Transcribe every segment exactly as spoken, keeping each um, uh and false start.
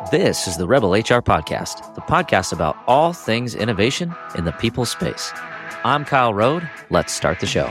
This is the Rebel H R Podcast, the podcast about all things innovation in the people space. I'm Kyle Rode. Let's start the show.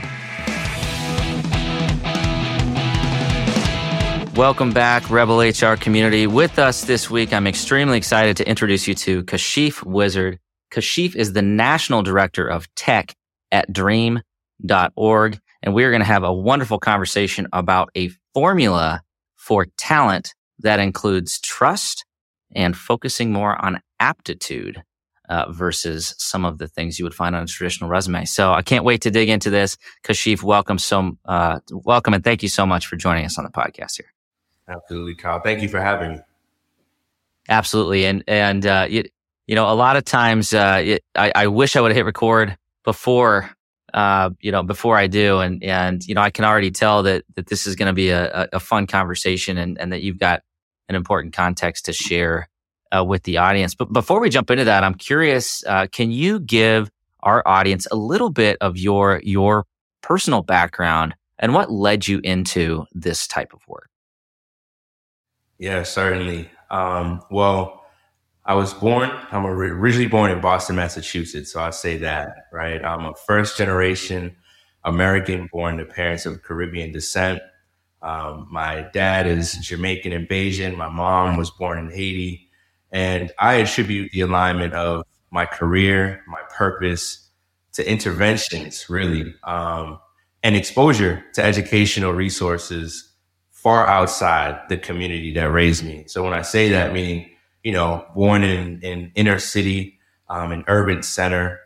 Welcome back, Rebel H R community. With us this week, I'm extremely excited to introduce you to Kashif Wizard. Kashif is the National Director of Tech at dream dot org, and we're going to have a wonderful conversation about a formula for talent that includes trust and focusing more on aptitude uh, versus some of the things you would find on a traditional resume. So I can't wait to dig into this. Kashif, welcome, so, uh, welcome and thank you so much for joining us on the podcast here. Absolutely, Kyle. Thank you for having me. Absolutely. And, and uh, you, you know, a lot of times uh, it, I, I wish I would have hit record before Uh, you know, before I do. And, and, you know, I can already tell that, that this is going to be a, a fun conversation and, and that you've got an important context to share uh, with the audience. But before we jump into that, I'm curious, uh, can you give our audience a little bit of your, your personal background and what led you into this type of work? Yeah, certainly. Um, well, I was born, I'm originally born in Boston, Massachusetts. So I say that, right? I'm a first generation American born to parents of Caribbean descent. Um, my dad is Jamaican and Bajan. My mom was born in Haiti. And I attribute the alignment of my career, my purpose to interventions, really, um, and exposure to educational resources far outside the community that raised me. So when I say that, meaning, you know, born in, in inner city, um, an urban center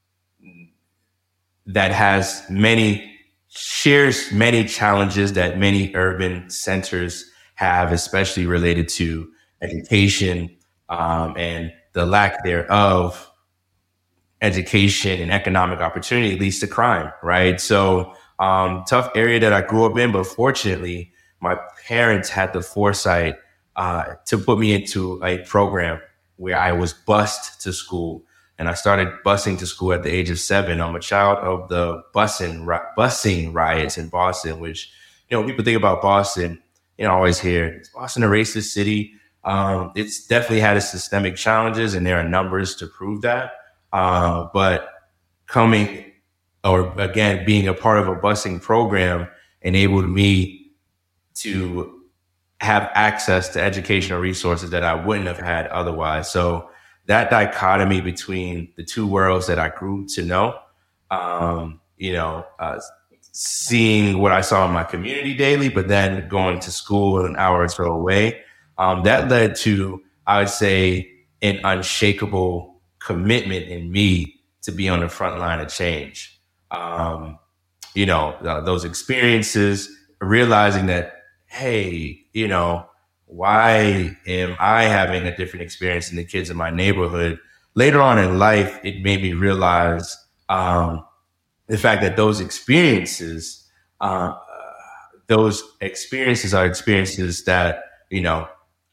that has many, shares many challenges that many urban centers have, especially related to education, um, and the lack thereof education and economic opportunity leads to crime, right? So, um, tough area that I grew up in, but fortunately, my parents had the foresight Uh, to put me into a program where I was bused to school. And I started busing to school at the age of seven. I'm a child of the busing, ri- busing riots in Boston, which, you know, people think about Boston, you know, I always hear, is Boston a racist city? Um, it's definitely had its systemic challenges, and there are numbers to prove that. Uh, but coming, or again, being a part of a busing program enabled me to have access to educational resources that I wouldn't have had otherwise. So that dichotomy between the two worlds that I grew to know, um, you know, uh, seeing what I saw in my community daily, but then going to school an hour or so away, um, that led to, I would say, an unshakable commitment in me to be on the front line of change. Um, you know, uh, those experiences, realizing that, hey, you know, why am I having a different experience than the kids in my neighborhood? Later on in life, it made me realize um, the fact that those experiences, uh, those experiences are experiences that, you know,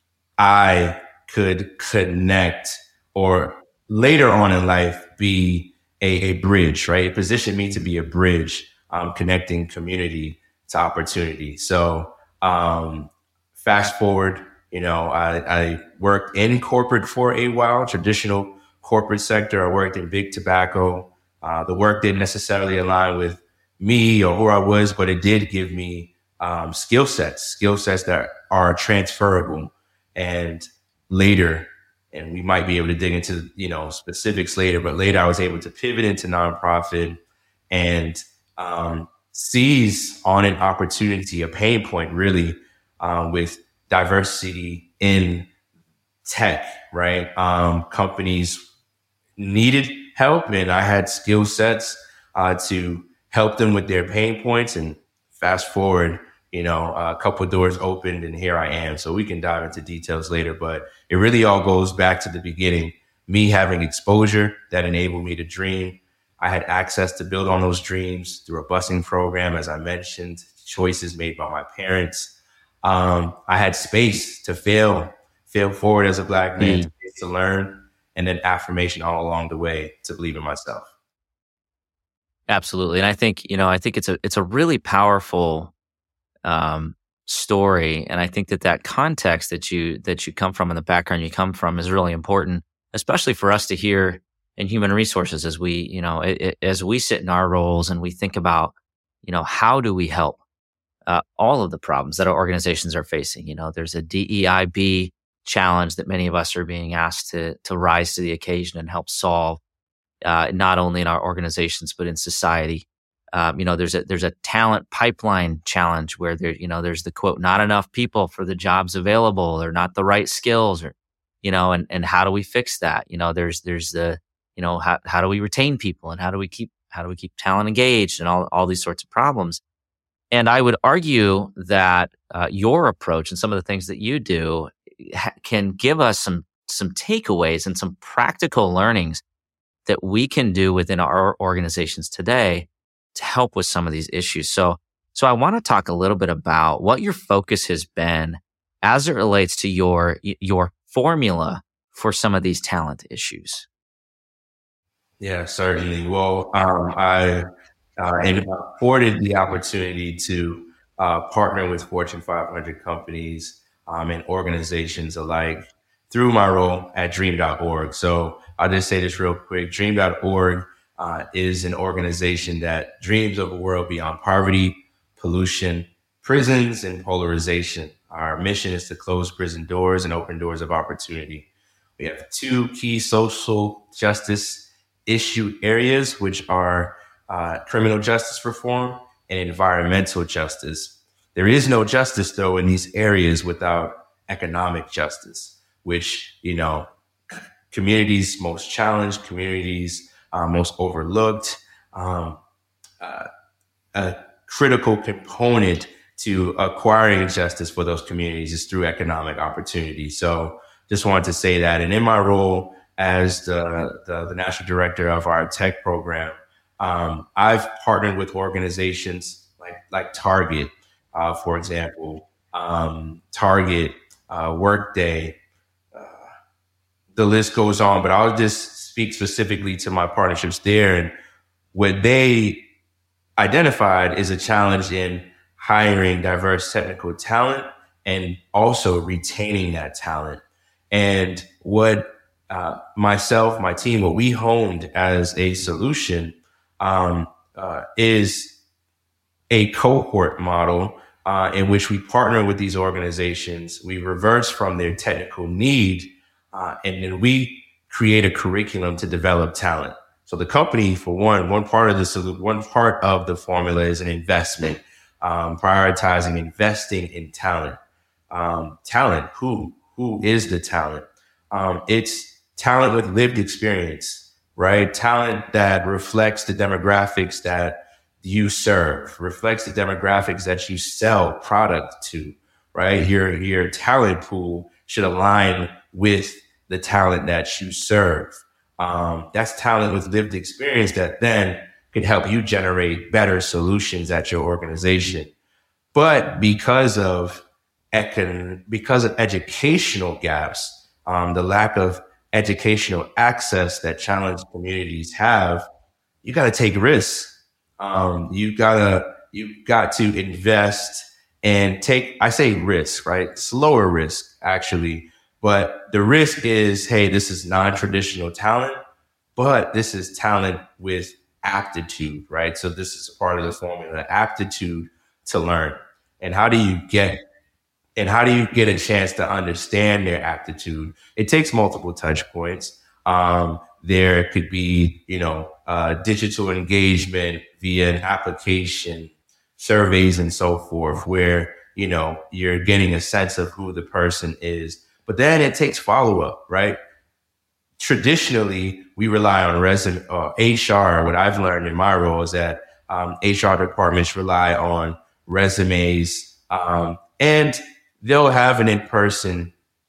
I could connect or later on in life be a, a bridge, right? It positioned me to be a bridge, um, connecting community to opportunity. So, Um, fast forward, you know, I, I worked in corporate for a while, traditional corporate sector. I worked in big tobacco. Uh, the work didn't necessarily align with me or who I was, but it did give me um, skill sets, skill sets that are transferable. And later, and we might be able to dig into, you know, specifics later, but later I was able to pivot into nonprofit and um, seize on an opportunity, a pain point really, um, with diversity in tech, right? Um, companies needed help and I had skill sets uh, to help them with their pain points. And fast forward, you know, a couple of doors opened and here I am. So we can dive into details later, but it really all goes back to the beginning, me having exposure that enabled me to dream. I had access to build on those dreams through a busing program, as I mentioned, choices made by my parents. Um, I had space to fail, fail forward as a Black man, Mm. space to learn, and then affirmation all along the way to believe in myself. Absolutely. And I think, you know, I think it's a, it's a really powerful, um, story, and I think that that context that you that you come from and the background you come from is really important, especially for us to hear in human resources as we, you know, it, it, as we sit in our roles and we think about, you know, how do we help uh, all of the problems that our organizations are facing. You know, there's a D E I B challenge that many of us are being asked to to rise to the occasion and help solve, uh, not only in our organizations but in society. Um, you know, there's a there's a talent pipeline challenge where there, you know, there's the quote, not enough people for the jobs available, or not the right skills, or, you know, and and how do we fix that? You know, there's there's the, you know, how how do we retain people, and how do we keep how do we keep talent engaged, and all all these sorts of problems. And I would argue that uh, your approach and some of the things that you do ha- can give us some some takeaways and some practical learnings that we can do within our organizations today to help with some of these issues. So, so I want to talk a little bit about what your focus has been as it relates to your your formula for some of these talent issues. Yeah, certainly. Well, um, I uh, and afforded the opportunity to uh, partner with Fortune five hundred companies um, and organizations alike through my role at dream dot org. So I'll just say this real quick. dream dot org uh, is an organization that dreams of a world beyond poverty, pollution, prisons, and polarization. Our mission is to close prison doors and open doors of opportunity. We have two key social justice issue areas, which are uh, criminal justice reform and environmental justice. There is no justice, though, in these areas without economic justice, which, you know, communities most challenged, communities uh, most overlooked, um, uh, a critical component to acquiring justice for those communities is through economic opportunity. So just wanted to say that. And in my role as the, the, the national director of our tech program, um, I've partnered with organizations like, like Target, uh, for example, um, Target, uh, Workday, uh, the list goes on, but I'll just speak specifically to my partnerships there. And what they identified is a challenge in hiring diverse technical talent and also retaining that talent. And what uh, myself, my team, what we honed as a solution um, uh, is a cohort model uh, in which we partner with these organizations. We reverse from their technical need, uh, and then we create a curriculum to develop talent. So the company, for one, one part of the one part of the formula is an investment, um, prioritizing investing in talent. Um, talent, who who is the talent? Um, it's talent with lived experience, right? Talent that reflects the demographics that you serve, reflects the demographics that you sell product to, right? Your your talent pool should align with the talent that you serve. Um, that's talent with lived experience that then can help you generate better solutions at your organization. But because of econ- because of educational gaps, um, the lack of educational access that challenged communities have, you got to take risks. Um, you gotta you got to invest and take. I say risk, right? Slower risk, actually. But the risk is, hey, this is non-traditional talent, but this is talent with aptitude, right? So this is part of the formula, aptitude to learn. And how do you get, and how do you get a chance to understand their aptitude? It takes multiple touch points. Um, there could be, you know, uh, digital engagement via an application, surveys and so forth, where, you know, you're getting a sense of who the person is. But then it takes follow-up, right? Traditionally, we rely on resume, uh, H R. What I've learned in my role is that um, H R departments rely on resumes, um, and they'll have an in-person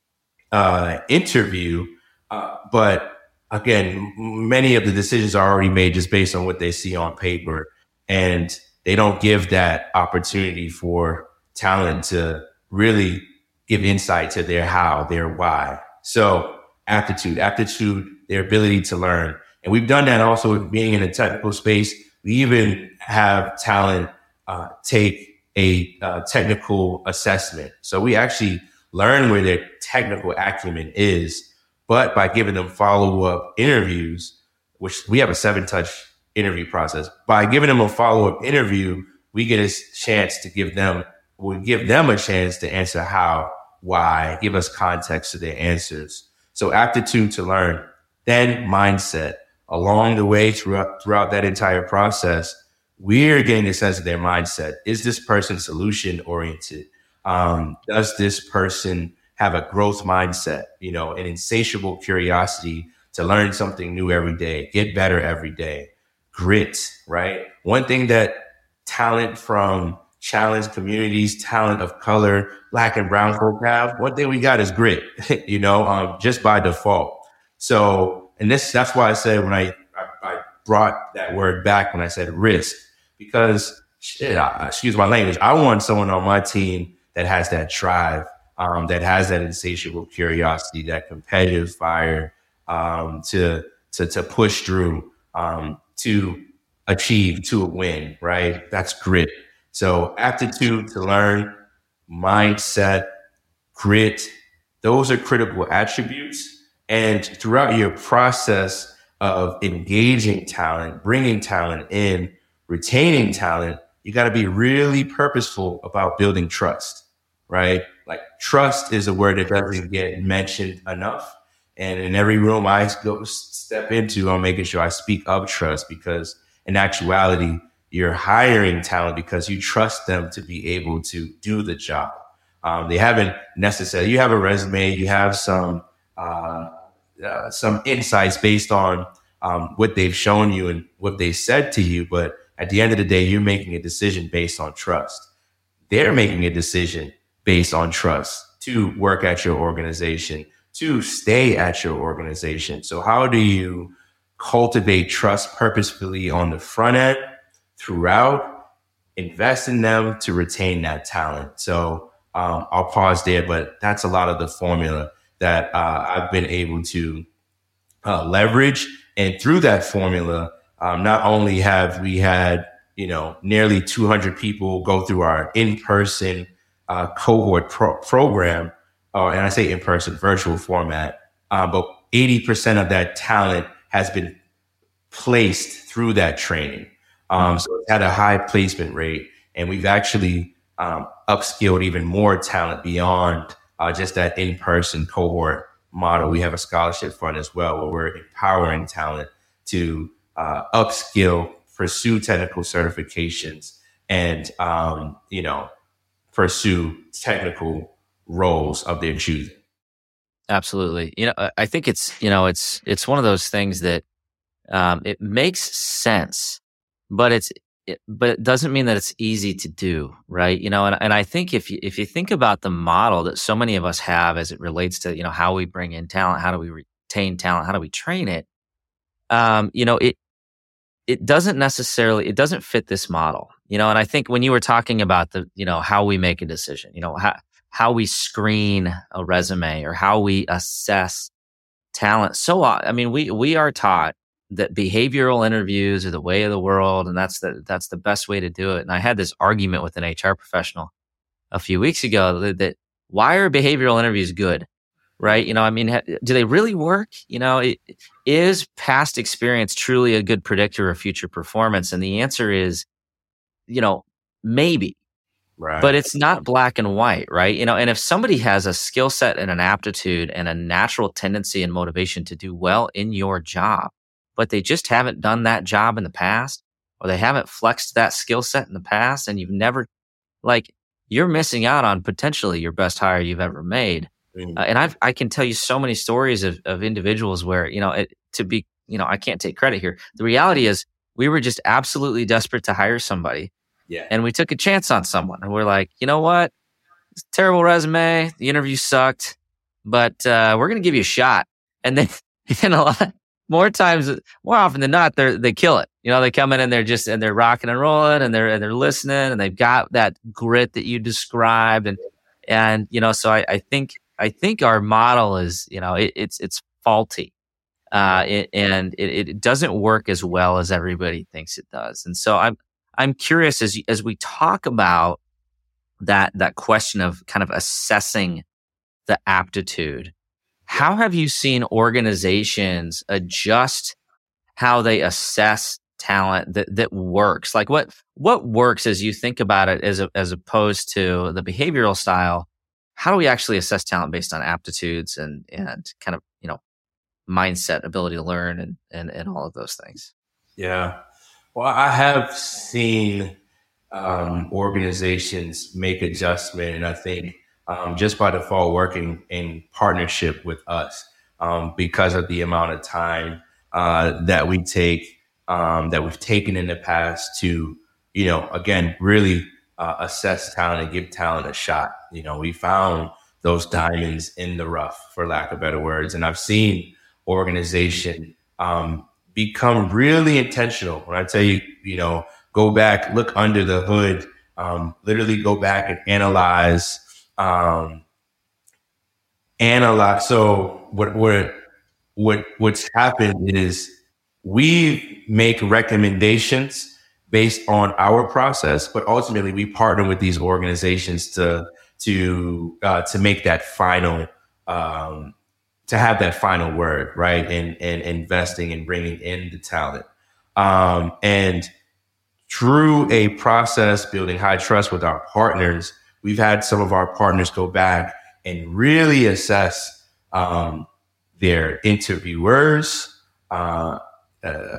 uh, interview. Uh, but again, many of the decisions are already made just based on what they see on paper, and they don't give that opportunity for talent to really give insight to their how, their why. So aptitude, aptitude, their ability to learn. And we've done that also with being in a technical space. We even have talent uh, take a uh, technical assessment. So we actually learn where their technical acumen is, but by giving them follow-up interviews, which we have a seven-touch interview process, by giving them a follow-up interview, we get a chance to give them, we give them a chance to answer how, why, give us context to their answers. So aptitude to learn, then mindset. Along the way throughout, throughout that entire process, we're getting a sense of their mindset. Is this person solution oriented? Um, does this person have a growth mindset, you know, an insatiable curiosity to learn something new every day, get better every day, grit, right? One thing that talent from challenged communities, talent of color, Black and brown folk have, one thing we got is grit, you know, um, just by default. So, and this, that's why I said when I, I, I brought that word back when I said risk, because shit, I, excuse my language, I want someone on my team that has that drive, um, that has that insatiable curiosity, that competitive fire, um, to, to, to push through, um, to achieve, to win, right? That's grit. So aptitude to learn, mindset, grit, those are critical attributes. And throughout your process of engaging talent, bringing talent in, retaining talent, you got to be really purposeful about building trust, right? Like trust is a word that doesn't get mentioned enough. And in every room I go step into, I'm making sure I speak of trust, because in actuality, you're hiring talent because you trust them to be able to do the job. Um, they haven't necessarily, you have a resume, you have some, uh, uh, some insights based on um, what they've shown you and what they said to you. But at the end of the day, you're making a decision based on trust. They're making a decision based on trust to work at your organization, to stay at your organization. So how do you cultivate trust purposefully on the front end, throughout, invest in them to retain that talent? So um, I'll pause there, but that's a lot of the formula that uh, I've been able to uh, leverage. And through that formula, um, not only have we had, you know, nearly two hundred people go through our in-person uh, cohort pro- program, uh, and I say in-person, virtual format, uh, but eighty percent of that talent has been placed through that training. Um, so it's had a high placement rate, and we've actually um, upskilled even more talent beyond uh, just that in-person cohort model. We have a scholarship fund as well, where we're empowering talent to uh, upskill, pursue technical certifications, and um, you know, pursue technical roles of their choosing. Absolutely. You know, I think it's, you know, it's, it's one of those things that um, it makes sense, but it's, it, but it doesn't mean that it's easy to do, right? You know, and, and I think if you, if you think about the model that so many of us have as it relates to, you know, how we bring in talent, how do we retain talent, how do we train it? Um, you know, it, it doesn't necessarily, it doesn't fit this model, you know, and I think when you were talking about the, you know, how we make a decision, you know, how, how we screen a resume or how we assess talent. So, I mean, we, we are taught that behavioral interviews are the way of the world, and that's the, that's the best way to do it. And I had this argument with an H R professional a few weeks ago that, that why are behavioral interviews good? Right? You know, I mean, ha, do they really work? You know, it, is past experience truly a good predictor of future performance? And the answer is, you know, maybe. Right. But it's not black and white, right? You know, and if somebody has a skill set and an aptitude and a natural tendency and motivation to do well in your job, but they just haven't done that job in the past, or they haven't flexed that skill set in the past, and you've never, like, you're missing out on potentially your best hire you've ever made. Uh, and I've, I can tell you so many stories of, of individuals where, you know, it, to be, you know, I can't take credit here. The reality is we were just absolutely desperate to hire somebody. Yeah. And we took a chance on someone, and we're like, you know what? It's a terrible resume. The interview sucked, but uh, we're going to give you a shot. And then, and a lot more times, more often than not, they they kill it. You know, they come in and they're just, and they're rocking and rolling, and they're, and they're listening, and they've got that grit that you described. And, and, you know, so I, I think, I think our model is, you know, it, it's, it's faulty. Uh, it, and it, it doesn't work as well as everybody thinks it does. And so I'm, I'm curious as, as we talk about that that question of kind of assessing the aptitude. How have you seen organizations adjust how they assess talent that that works? Like what what works as you think about it as a, as opposed to the behavioral style? How do we actually assess talent based on aptitudes and and kind of, you know, mindset, ability to learn, and and, and all of those things? Yeah. Well, I have seen um, organizations make adjustment, and I think um, just by default working in partnership with us um, because of the amount of time uh, that we take, um, that we've taken in the past to, you know, again, really uh, assess talent and give talent a shot. You know, we found those diamonds in the rough, for lack of better words, and I've seen organization um, become really intentional. When I tell you, you know, go back, look under the hood, um, literally go back and analyze, um, analyze. So what, what, what, what's happened is we make recommendations based on our process, but ultimately we partner with these organizations to, to, uh, to make that final, um, to have that final word, right? And, and investing and bringing in the talent. Um, and through a process, building high trust with our partners, we've had some of our partners go back and really assess um, their interviewers, uh, uh,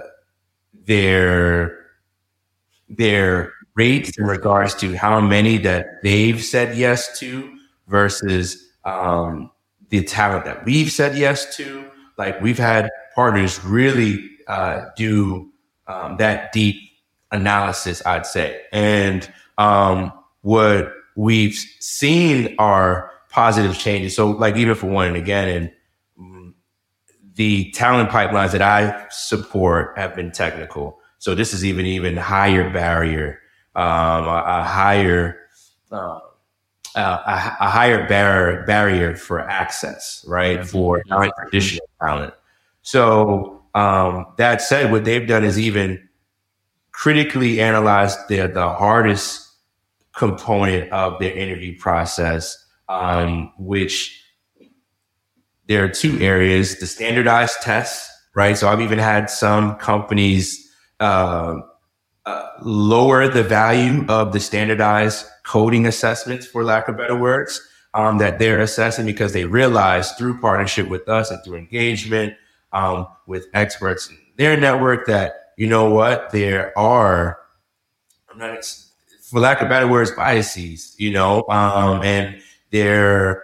their their rates in regards to how many that they've said yes to versus um, the talent that we've said yes to. Like we've had partners really uh, do um, that deep analysis, I'd say. And um, what we've seen are positive changes. So like even for one, and again, and mm, the talent pipelines that I support have been technical. So this is even even higher barrier, um, a, a higher uh, uh, a, a higher barrier barrier for access, right, for non-traditional talent. So um, that said, what they've done is even critically analyzed the the hardest component of their interview process, um, which there are two areas: the standardized tests, right? So I've even had some companies uh, uh, lower the value of the standardized coding assessments, for lack of better words, um, that they're assessing because they realize through partnership with us and through engagement um, with experts in their network that, you know what, there are, I'm not, for lack of better words, biases, you know, um, and there,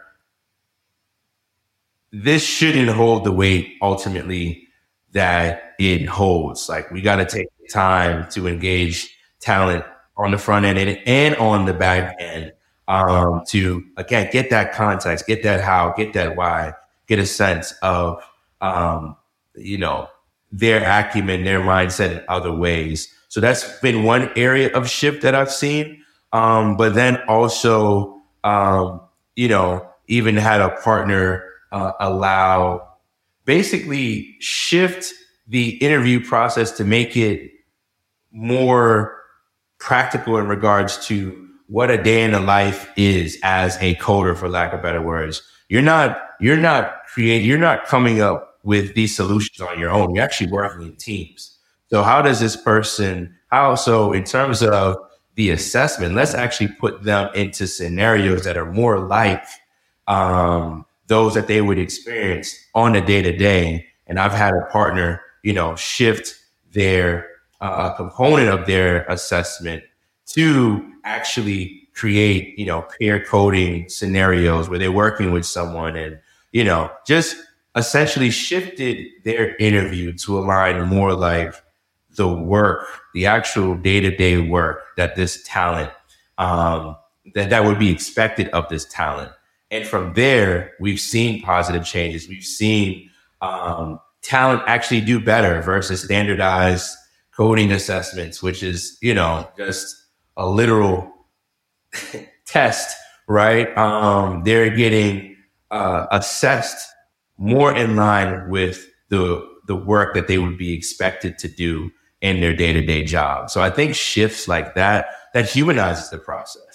this shouldn't hold the weight ultimately that it holds. Like we got to take time to engage talent on the front end and, and on the back end um, to, again, get that context, get that how, get that why, get a sense of, um, you know, their acumen, their mindset in other ways. So that's been one area of shift that I've seen. Um, but then also, um, you know, even had a partner uh, allow basically shift the interview process to make it more practical in regards to what a day in the life is as a coder, for lack of better words. You're not, you're not creating, you're not coming up with these solutions on your own. You're actually working in teams. So how does this person, how, so in terms of the assessment, let's actually put them into scenarios that are more like, um, those that they would experience on a day to day. And I've had a partner, you know, shift their uh, component of their assessment to actually create, you know, pair coding scenarios where they're working with someone and, you know, just essentially shifted their interview to align more like the work, the actual day-to-day work that this talent, um, that, that would be expected of this talent. And from there, we've seen positive changes. We've seen um, talent actually do better versus standardized coding assessments, which is, you know, just a literal test, right? Um, they're getting uh, assessed more in line with the the work that they would be expected to do in their day-to-day job. So I think shifts like that, that humanizes the process,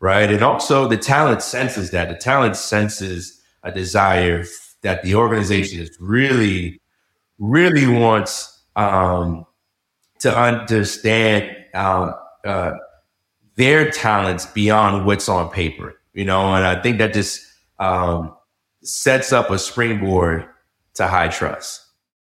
right? And also the talent senses that. The talent senses a desire that the organization is really, really wants um, to understand um, uh, their talents beyond what's on paper, you know? And I think that just um, sets up a springboard to high trust.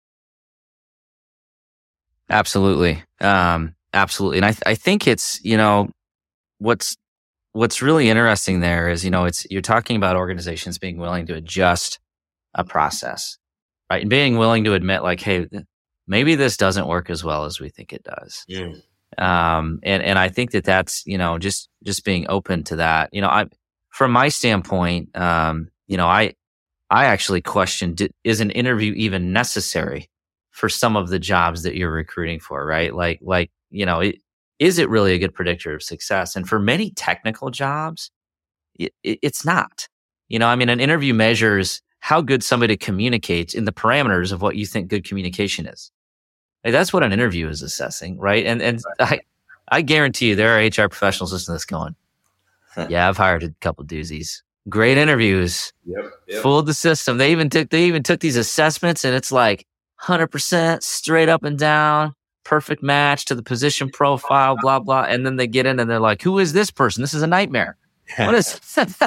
Absolutely. Um, absolutely. And I, th- I think it's, you know, what's, what's really interesting there is, you know, it's, you're talking about organizations being willing to adjust a process, right? And being willing to admit like, hey, maybe this doesn't work as well as we think it does. Yeah. Um, and, and I think that that's, you know, just, just being open to that, you know, I, from my standpoint, um, you know, I, I actually question, did, is an interview even necessary for some of the jobs that you're recruiting for, right? Like, like, you know, it, is it really a good predictor of success? And for many technical jobs, it, it, it's not. You know, I mean, an interview measures how good somebody communicates in the parameters of what you think good communication is. Like, that's what an interview is assessing, right? And and I, I guarantee you there are H R professionals listening to this going, yeah, I've hired a couple doozies. Great interviews, yep, yep. Fooled the system. They even took they even took these assessments, and it's like one hundred percent straight up and down, perfect match to the position profile, blah blah. And then they get in and they're like, "Who is this person? This is a nightmare. What is?"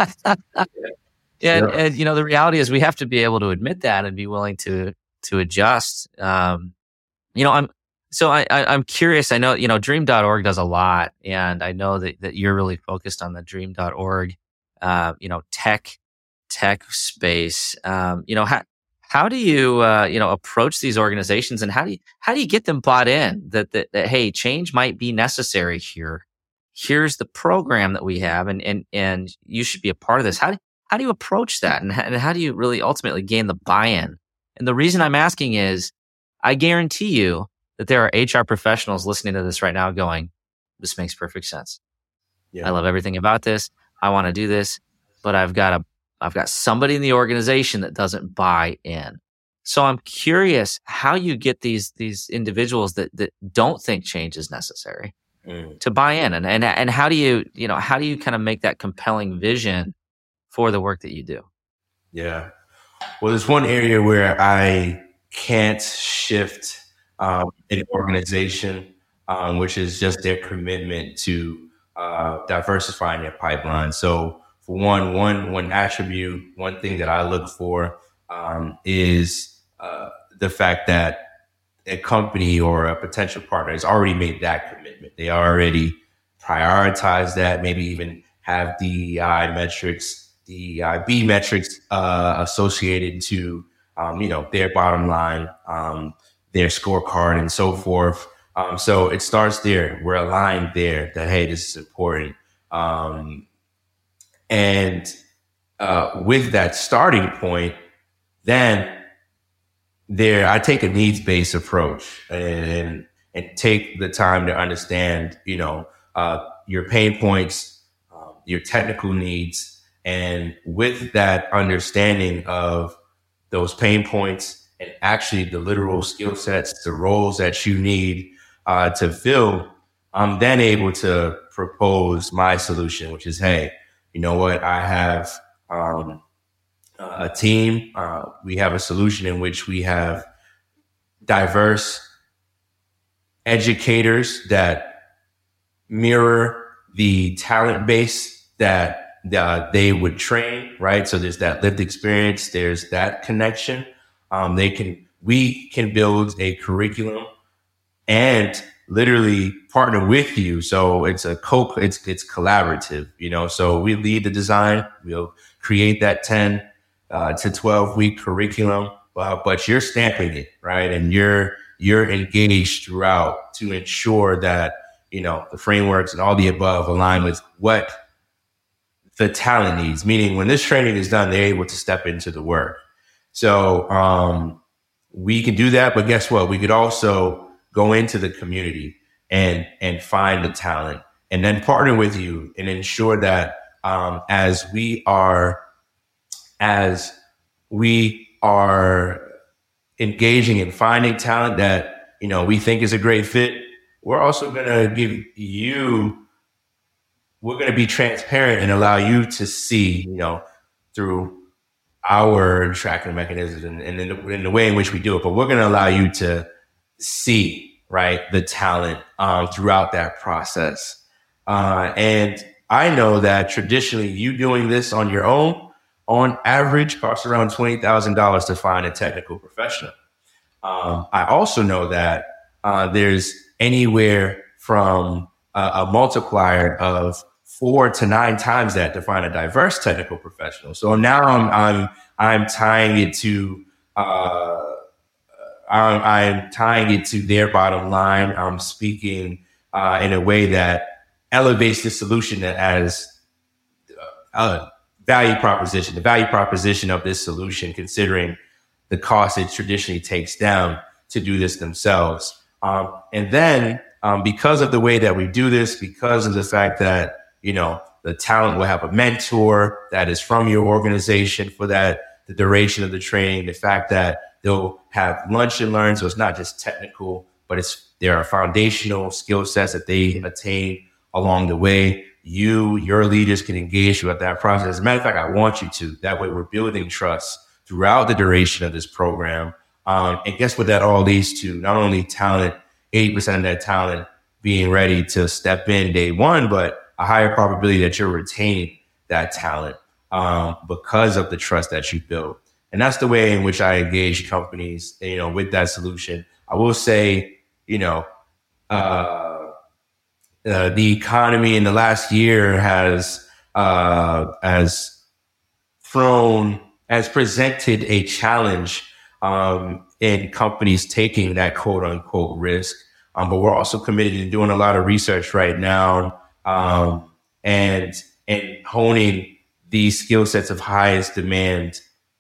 And, and you know, the reality is we have to be able to admit that and be willing to to adjust. Um, you know, I'm so I, I I'm curious. I know, you know, dream dot org does a lot, and I know that, that you're really focused on the dream dot org, uh, you know, tech tech space. Um, you know, how how do you uh, you know approach these organizations, and how do you how do you get them bought in that that, that hey, change might be necessary here. Here's the program that we have, and and and you should be a part of this. How do How do you approach that? And how, and how do you really ultimately gain the buy-in? And the reason I'm asking is, I guarantee you that there are H R professionals listening to this right now going, this makes perfect sense. Yeah. I love everything about this. I want to do this, but I've got a, I've got somebody in the organization that doesn't buy in. So I'm curious how you get these, these individuals that, that don't think change is necessary mm. to buy in. And, and, and how do you, you know, how do you kind of make that compelling vision for the work that you do? Yeah. Well, there's one area where I can't shift um, an organization, um, which is just their commitment to uh, diversifying their pipeline. So for one, one, one attribute, one thing that I look for um, is uh, the fact that a company or a potential partner has already made that commitment. They already prioritize that, maybe even have D E I metrics, D E I B metrics uh, associated to, um, you know, their bottom line, um, their scorecard and so forth. Um, so it starts there. We're aligned there that, hey, this is important. Um, and uh, with that starting point, then there, I take a needs-based approach and, and take the time to understand, you know, uh, your pain points, um, your technical needs. And with that understanding of those pain points and actually the literal skill sets, the roles that you need uh, to fill, I'm then able to propose my solution, which is, hey, you know what? I have um, a team. Uh, we have a solution in which we have diverse educators that mirror the talent base that Uh, they would train, right? So there's that lived experience. There's that connection. Um, they can, we can build a curriculum and literally partner with you. So it's a co, it's, it's collaborative, you know, so we lead the design. We'll create that ten uh, to twelve week curriculum, uh, but you're stamping it, right? And you're, you're engaged throughout to ensure that, you know, the frameworks and all the above align with what the talent needs, meaning when this training is done, they're able to step into the work. So um, we can do that, but guess what? We could also go into the community and and find the talent and then partner with you and ensure that um, as we are as we are engaging in finding talent that, you know, we think is a great fit, we're also going to give you we're going to be transparent and allow you to see, you know, through our tracking mechanisms and, and in, the, in the way in which we do it. But we're going to allow you to see, right, the talent um, throughout that process. Uh, and I know that traditionally you doing this on your own, on average, costs around twenty thousand dollars to find a technical professional. Um, I also know that uh, there's anywhere from a, a multiplier of four to nine times that to find a diverse technical professional. So now I'm I'm I'm tying it to uh, I'm, I'm tying it to their bottom line. I'm speaking uh, in a way that elevates the solution that as a value proposition, the value proposition of this solution, considering the cost it traditionally takes down to do this themselves. Um, and then um, because of the way that we do this, because of the fact that, you know, the talent will have a mentor that is from your organization for that, the duration of the training, the fact that they'll have lunch and learn. So it's not just technical, but it's, there are foundational skill sets that they attain along the way. You, your leaders can engage throughout that process. As a matter of fact, I want you to. That way we're building trust throughout the duration of this program. Um, and guess what that all leads to? Not only talent, eighty percent of that talent being ready to step in day one, but a higher probability that you're retaining that talent um, because of the trust that you build. And that's the way in which I engage companies, you know, with that solution. I will say, you know, uh, uh, the economy in the last year has uh, has thrown, has presented a challenge um, in companies taking that quote unquote risk. Um, but we're also committed to doing a lot of research right now um, and and honing these skill sets of highest demand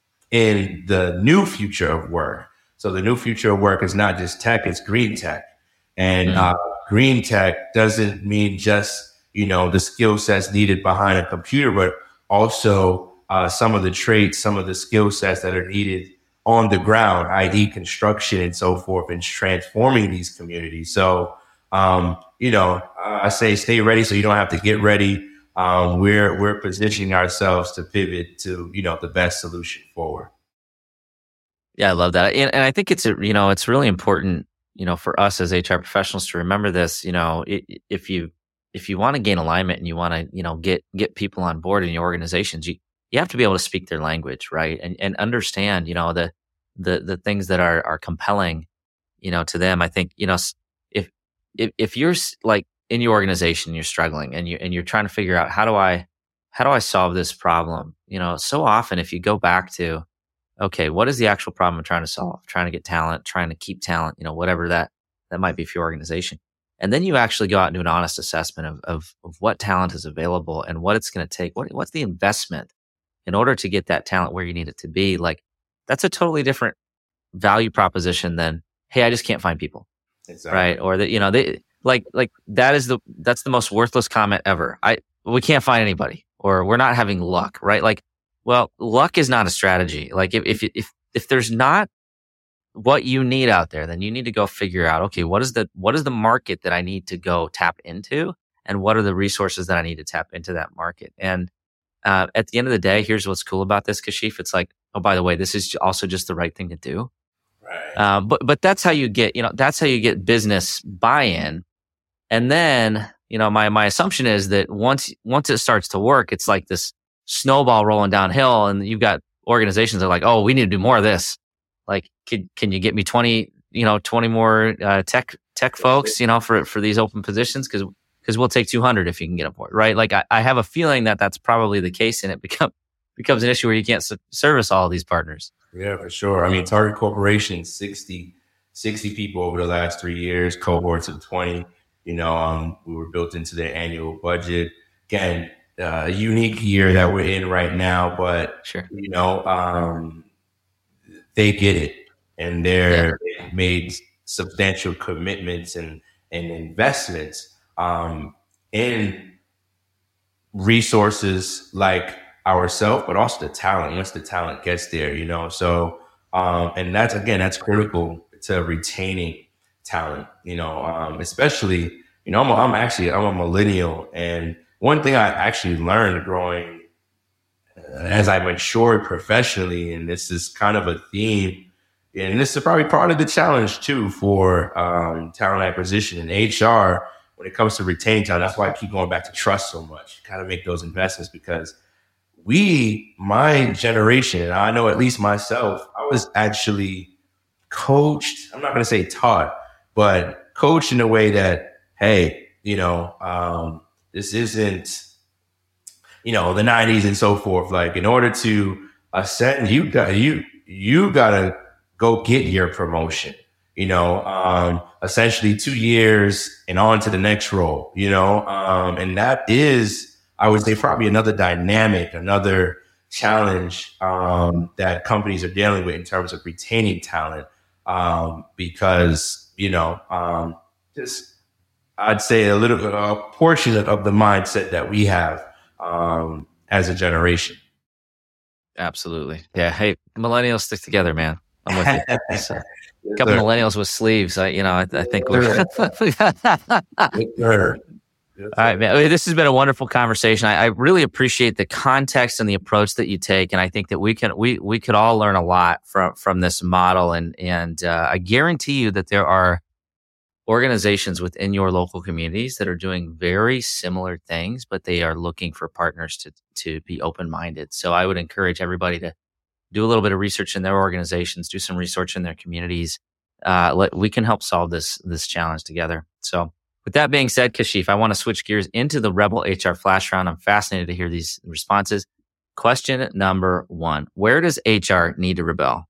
in the new future of work. So the new future of work is not just tech, it's green tech. And mm-hmm. uh, green tech doesn't mean just, you know, the skill sets needed behind a computer, but also uh, some of the traits, some of the skill sets that are needed on the ground, that is construction and so forth, and transforming these communities. So, um, you know, I say stay ready so you don't have to get ready. Um, we're we're positioning ourselves to pivot to, you know, the best solution forward. Yeah, I love that. And, and I think it's, a, you know, it's really important, you know, for us as H R professionals to remember this. You know, it, if you if you want to gain alignment and you want to, you know, get get people on board in your organizations, you you have to be able to speak their language, right? And and understand, you know, the the the things that are are compelling, you know, to them. I think, you know, if if if you're like in your organization, you're struggling and you and you're trying to figure out how do I how do I solve this problem? You know, so often if you go back to, okay, what is the actual problem I'm trying to solve? Trying to get talent, trying to keep talent, you know, whatever that that might be for your organization. And then you actually go out and do an honest assessment of of, of what talent is available and what it's going to take. What what's the investment in order to get that talent where you need it to be? Like, that's a totally different value proposition than, hey, I just can't find people, exactly. Right? Or that, you know, they like like that is the that's the most worthless comment ever. I we can't find anybody, or we're not having luck, right? Like, well, luck is not a strategy. Like if if if if there's not what you need out there, then you need to go figure out, okay, what is the what is the market that I need to go tap into, and what are the resources that I need to tap into that market? And uh, at the end of the day, here's what's cool about this, Kashif. It's like, oh, by the way, this is also just the right thing to do. Right. Uh, but but that's how you get, you know, that's how you get business buy-in. And then, you know, my my assumption is that once once it starts to work, it's like this snowball rolling downhill, and you've got organizations that are like, oh, we need to do more of this. Like, can can you get me twenty, you know, twenty more uh, tech tech folks, you know, for for these open positions? Because because we'll take two hundred if you can get them for it, right? Like, I, I have a feeling that that's probably the case, and it become becomes an issue where you can't su- service all of these partners. Yeah, for sure. I mean, Target Corporation, sixty, sixty people over the last three years, cohorts of twenty. You know, um, we were built into their annual budget. Again, uh, a unique year that we're in right now, but sure. you know, um, they get it, and they're yeah. they made substantial commitments and and investments um, in resources like ourselves, but also the talent. Once the talent gets there, you know, so um, and that's again that's critical to retaining talent. You know, um, especially you know I'm a, I'm actually I'm a millennial, and one thing I actually learned growing uh, as I matured professionally, and this is kind of a theme, and this is probably part of the challenge too for um, talent acquisition and H R when it comes to retaining talent. That's why I keep going back to trust so much, kind of make those investments, because we, my generation, and I know at least myself, I was actually coached. I'm not going to say taught, but coached in a way that, hey, you know, um, this isn't, you know, the nineties and so forth. Like, in order to ascend, you got you you got to go get your promotion. You know, um, essentially two years and on to the next role. You know, um, and that is, I would say, probably another dynamic, another challenge um, that companies are dealing with in terms of retaining talent. Um, because, you know, um, just, I'd say a little, a portion of the mindset that we have um, as a generation. Absolutely. Yeah. Hey, millennials, stick together, man. I'm with you. So, a couple yes, millennials with sleeves. I, you know, I, I think we're. Yes, all right, man. I mean, this has been a wonderful conversation. I, I really appreciate the context and the approach that you take, and I think that we can we we could all learn a lot from from this model. And and uh, I guarantee you that there are organizations within your local communities that are doing very similar things, but they are looking for partners to to be open minded. So I would encourage everybody to do a little bit of research in their organizations, do some research in their communities. Uh, let, we can help solve this this challenge together. So. With that being said, Kashif, I want to switch gears into the Rebel H R Flash Round. I'm fascinated to hear these responses. Question number one, where does H R need to rebel?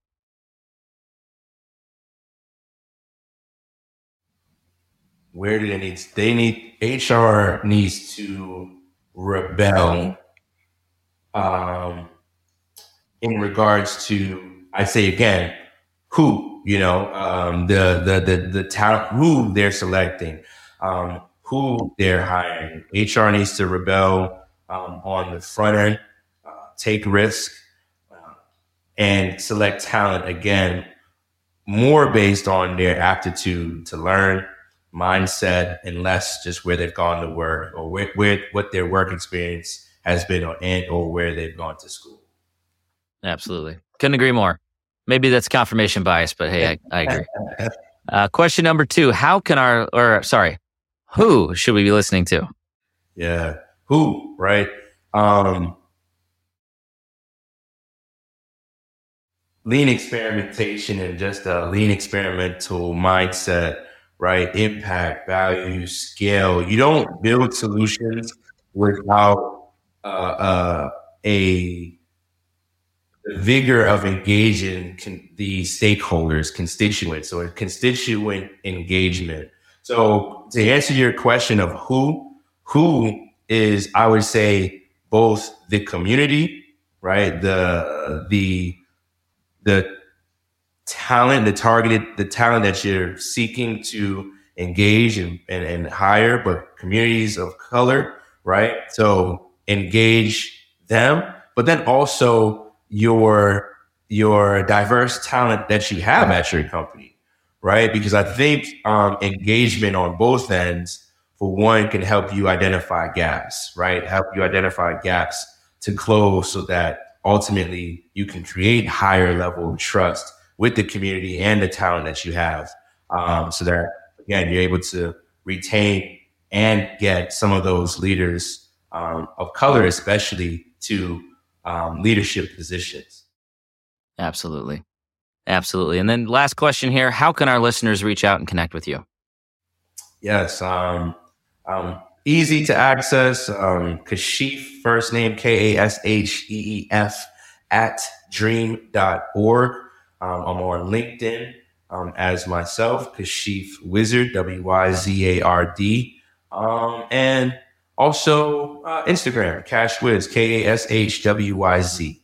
Where do they need? They need, H R needs to rebel um, in regards to, I say again, who, you know, um, the, the, the, the talent, who they're selecting. Um, who they're hiring. H R needs to rebel um, on the front end, uh, take risk, uh, and select talent again, more based on their aptitude to learn, mindset, and less just where they've gone to work or where, where what their work experience has been or, and, or where they've gone to school. Absolutely. Couldn't agree more. Maybe that's confirmation bias, but hey, I, I agree. Uh, question number two, how can our, or sorry, who should we be listening to? Yeah. Who, right? Um, lean experimentation and just a lean experimental mindset, right? Impact, value, scale. You don't build solutions without uh, uh, a the vigor of engaging con- the stakeholders, constituents, or constituent engagement. So to answer your question of who, who is, I would say, both the community, right? The, the, the talent, the targeted, the talent that you're seeking to engage and, and, and hire, but communities of color, right? So engage them, but then also your, your diverse talent that you have at your company. Right? Because I think um, engagement on both ends, for one, can help you identify gaps, right? Help you identify gaps to close so that ultimately you can create higher level of trust with the community and the talent that you have. Um, so that, again, you're able to retain and get some of those leaders um, of color, especially to um, leadership positions. Absolutely. Absolutely. And then last question here, how can our listeners reach out and connect with you? Yes. Um, um, easy to access. Um, Kashif, first name, K A S H E E F at dream dot org. Um, I'm on LinkedIn um, as myself, Kashif Wizard, W Y Z A R D. Um, and also uh, Instagram, Kashwiz, K A S H W Y Z.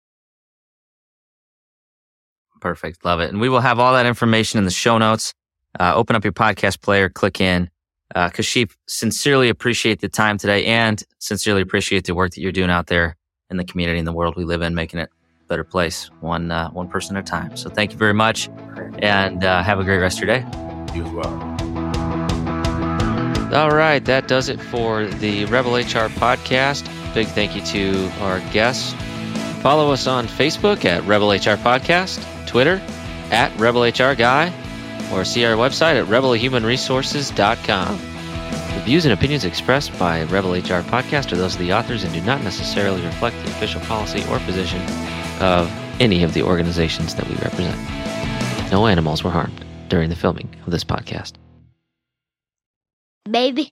Perfect. Love it. And we will have all that information in the show notes. Uh, open up your podcast player, click in. Uh, Kashif, sincerely appreciate the time today and sincerely appreciate the work that you're doing out there in the community and the world we live in, making it a better place, one uh, one person at a time. So thank you very much and uh, have a great rest of your day. You as well. All right, that does it for the Rebel H R podcast. Big thank you to our guests. Follow us on Facebook at Rebel H R Podcast, Twitter at Rebel H R Guy, or see our website at rebel human resources dot com. The views and opinions expressed by Rebel H R Podcast are those of the authors and do not necessarily reflect the official policy or position of any of the organizations that we represent. No animals were harmed during the filming of this podcast. Baby.